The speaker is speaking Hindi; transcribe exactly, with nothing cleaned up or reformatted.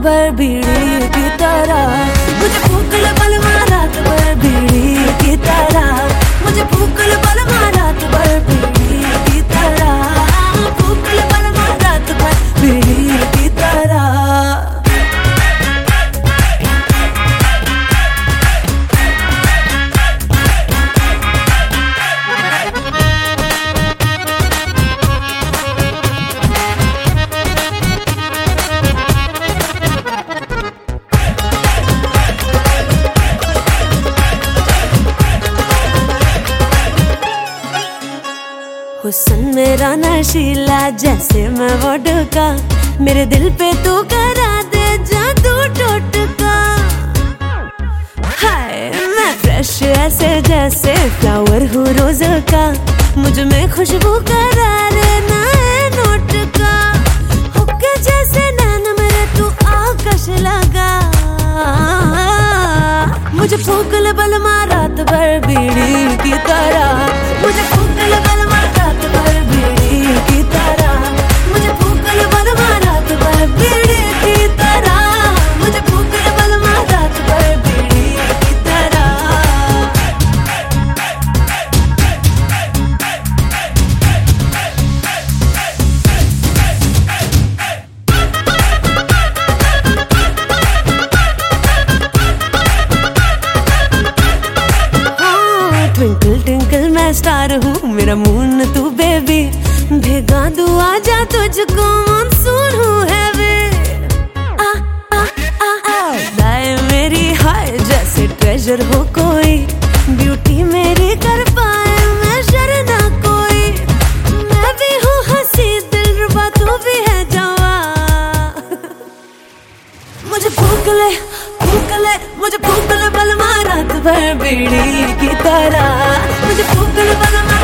भर बीड़ी की तरह, मुझे फूक ले बलमा रात भर बीड़ी की तरह, मुझे फूक ले बलमा रात भर बीड़ी की तरह, फूक ले बलमा रात भर बीड़ी की तरह। हुस्न मेरा नशीला जैसे मैं वोडका, मेरे दिल पे तू करा दे जादू टोटका। हाय मैं फ्रेश ऐसे जैसे फ्लावर हूँ रोज का, मुझ में खुशबू करा रे नए नोट का। हुक्के जैसे नैन मेरे तू आकाश लगा, मुझे फूक ले बलमा रात भर बीड़ी की तरह, मुझे फूक ले बलमा रात भर बीड़ी की तरह, मुझे फूक ले बलमा रात भर बीड़ी की तरह, मुझे फूक ले बलमा रात भर बीड़ी की तरह। ट्विंकल ट्विंकल मैं स्टार हूँ, मेरा मून तू बेबी, भेगा दू आजा तुझको मानसून हूँ है वे। आ आ आ आ लाए मेरी हाय जैसे ट्रेजर हो कोई, ब्यूटी मेरी कर पाए मैं शर्ना कोई। मैं भी हूँ हंसी दिलरुबा तू भी है जवा, मुझे फूक ले फूक ले मुझे फूक ले बलमा रात भर बीड़ी की तरह, मुझे फूक ले बलमा